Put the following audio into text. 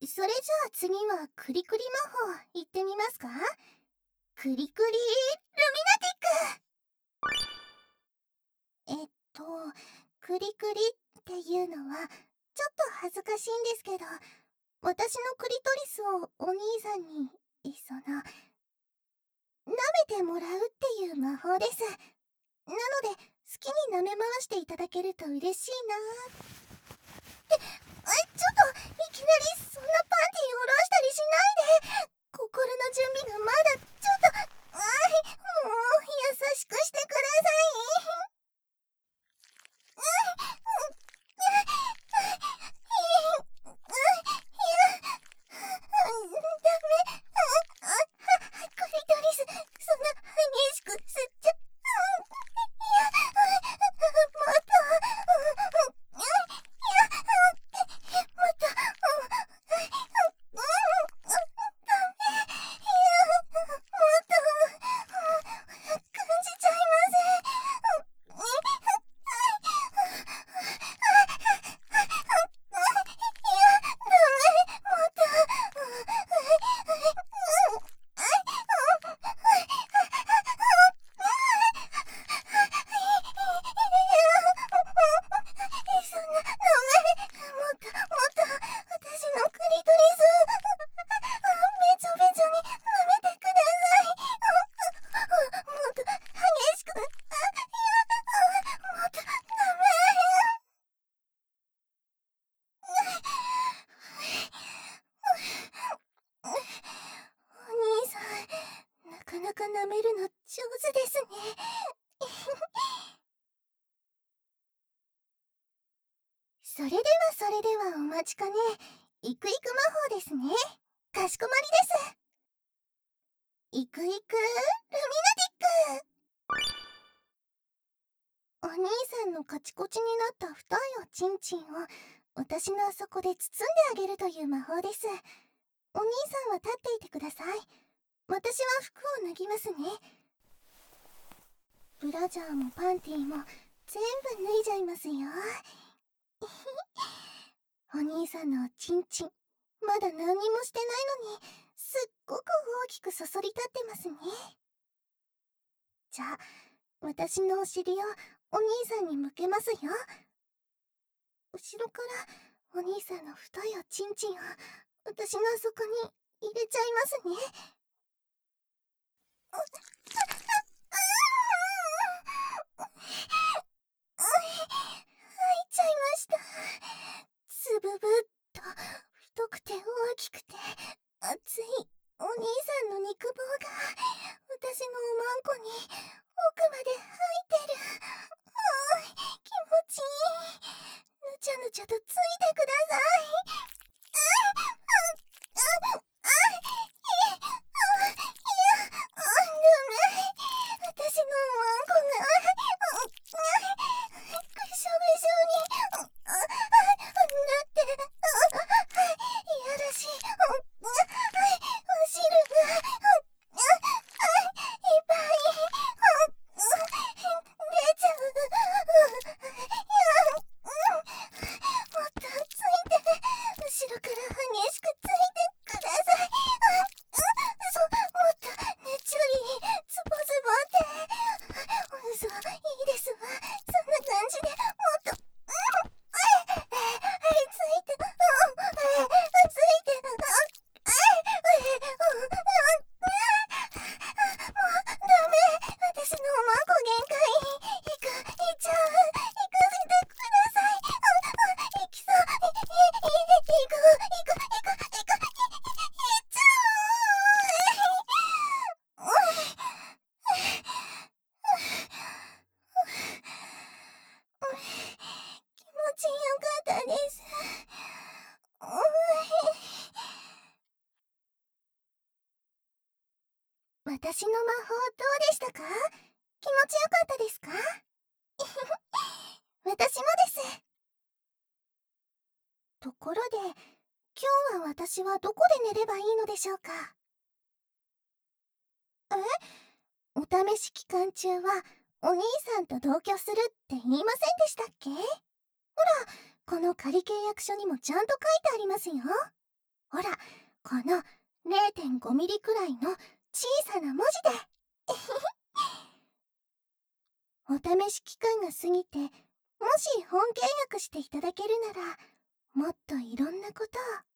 それじゃあ次はクリクリ魔法行ってみますか？クリクリルミナティック。クリクリっていうのはちょっと恥ずかしいんですけど、私のクリトリスをお兄さんに、舐めてもらうっていう魔法です。なので、好きに舐め回していただけると嬉しいなー。ちょっと、いきなりそんなパンティー下ろしたりしないで。心の準備がまだちょっと、もう、優しくしてください。クリトリス、そんな激しく吸っちゃ、もっと、感じちゃいません。なかなか舐めるの上手ですね。それではお待ちかね。イクイク魔法ですね。かしこまりです。イクイクルミナティック。お兄さんのカチコチになった二重おちんちんを私のあそこで包んであげるという魔法です。お兄さんは立っていてください。私は服を脱ぎますね。ブラジャーもパンティーも全部脱いじゃいますよ。お兄さんのおちんちん、まだ何にもしてないのにすっごく大きくそそり立ってますね。じゃあ私のお尻をお兄さんに向けますよ。後ろからお兄さんの太いおちんちんを私のあそこに入れちゃいますね。入っちゃいました。つぶぶっと太くて大きくて熱いお兄さんの肉棒が私のおまんこに奥まで入ってる。気持ちいい。ぬちゃぬちゃとついてください。私のおまんこがぐしょぐしょになっていやらしいお汁がいっぱい出ちゃう。もっとついて後ろから激しくついてください。もっとねっちょりズボズボって嘘、いいですわ。そんな感じでもっとついてついてダメ、私のおまんこ限界。いっちゃう。行かせてください。行きそう。行っちゃう。気持ちよかったです。私の魔法どうでしたか？気持ちよかったですか？私もです。ところで、今日は私はどこで寝ればいいのでしょうか？お試し期間中はお兄さんと同居するって言いませんでしたっけ？ほら、この仮契約書にもちゃんと書いてありますよ。 ほら、この0.5ミリくらいの小さな文字で。お試し期間が過ぎて、もし本契約していただけるなら、もっといろんなことを